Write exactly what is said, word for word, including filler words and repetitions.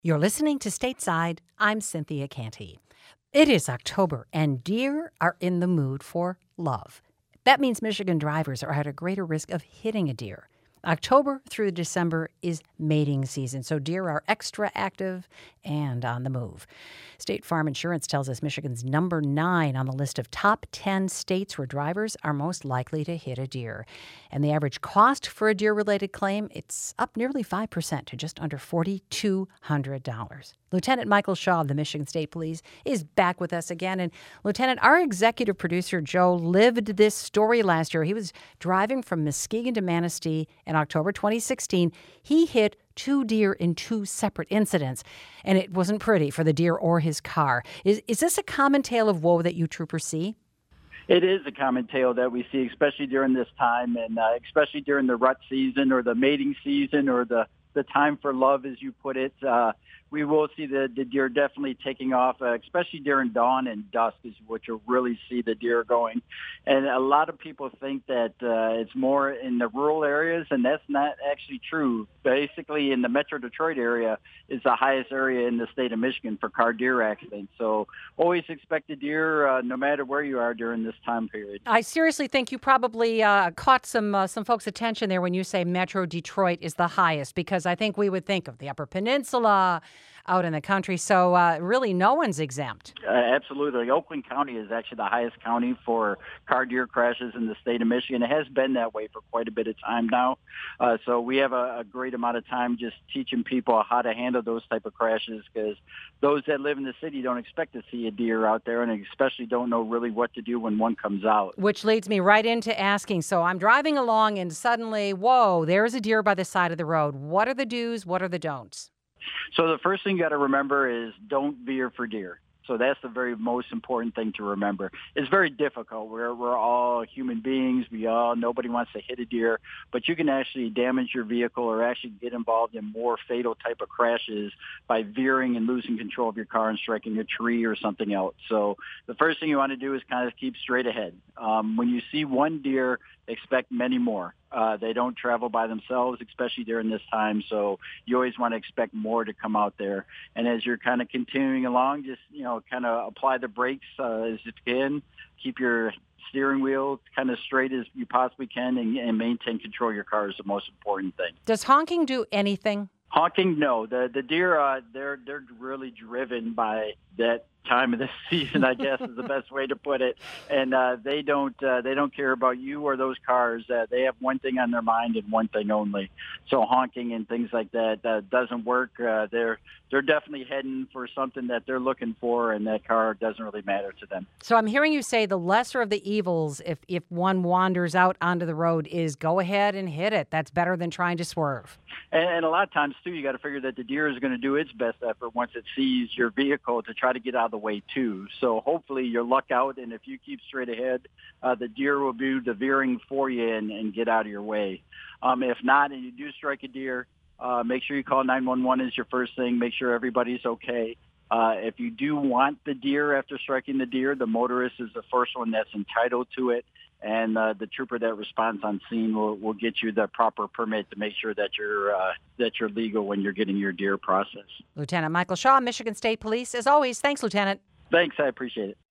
You're listening to Stateside. I'm Cynthia Canty. It is October, and deer are in the mood for love. That means Michigan drivers are at a greater risk of hitting a deer. October through December is mating season, so deer are extra active and on the move. State Farm Insurance tells us Michigan's number nine on the list of top ten states where drivers are most likely to hit a deer. And the average cost for a deer-related claim, it's up nearly five percent to just under four thousand two hundred dollars. Lieutenant Michael Shaw of the Michigan State Police is back with us again. And Lieutenant, our executive producer, Joe, lived this story last year. He was driving from Muskegon to Manistee in October twenty sixteen. He hit two deer in two separate incidents, and it wasn't pretty for the deer or his car. Is, is this a common tale of woe that you troopers see? It is a common tale that we see, especially during this time, and uh, especially during the rut season or the mating season or the, the time for love, as you put it. Uh, we will see the, the deer definitely taking off, uh, especially during dawn and dusk is what you'll really see the deer going. And a lot of people think that uh, it's more in the rural areas, and that's not actually true. Basically, in the Metro Detroit area is the highest area in the state of Michigan for car deer accidents. So always expect a deer uh, no matter where you are during this time period. I seriously think you probably uh, caught some uh, some folks' attention there when you say Metro Detroit is the highest, because I think we would think of the Upper Peninsula out in the country. So uh, really no one's exempt. Uh, absolutely. Oakland County is actually the highest county for car deer crashes in the state of Michigan. It has been that way for quite a bit of time now. Uh, so we have a, a great amount of time just teaching people how to handle those type of crashes, because those that live in the city don't expect to see a deer out there, and especially don't know really what to do when one comes out. Which leads me right into asking, so I'm driving along and suddenly, whoa, there's a deer by the side of the road. What are the do's? What are the don'ts? So the first thing you got to remember is don't veer for deer. So that's the very most important thing to remember. It's very difficult. We're we're all human beings. We all nobody wants to hit a deer, but you can actually damage your vehicle or actually get involved in more fatal type of crashes by veering and losing control of your car and striking a tree or something else. So the first thing you want to do is kind of keep straight ahead. Um, when you see one deer, expect many more. Uh, they don't travel by themselves, especially during this time. So you always want to expect more to come out there. And as you're kind of continuing along, just, you know, kind of apply the brakes uh, as you can. Keep your steering wheel kind of straight as you possibly can, and, and maintain control of your car is the most important thing. Does honking do anything? Honking, no. The the deer, uh, they're they're really driven by that time of the season, I guess, is the best way to put it. And uh, they don't uh, they don't care about you or those cars. Uh, they have one thing on their mind and one thing only. So honking and things like that uh, doesn't work. Uh, they're they're definitely heading for something that they're looking for, and that car doesn't really matter to them. So I'm hearing you say the lesser of the evils, if if one wanders out onto the road, is go ahead and hit it. That's better than trying to swerve. And, and a lot of times, too, you got to figure that the deer is going to do its best effort once it sees your vehicle to try to get out of the way, too. So hopefully you're luck out, and if you keep straight ahead, uh, the deer will do the veering for you and, and get out of your way. Um, if not, and you do strike a deer, uh, make sure you call nine one one as your first thing. Make sure everybody's okay. Uh, if you do want the deer after striking the deer, the motorist is the first one that's entitled to it. And uh, the trooper that responds on scene will, will get you the proper permit to make sure that you're uh, that you're legal when you're getting your deer processed. Lieutenant Michael Shaw, Michigan State Police. As always, thanks, Lieutenant. Thanks, I appreciate it.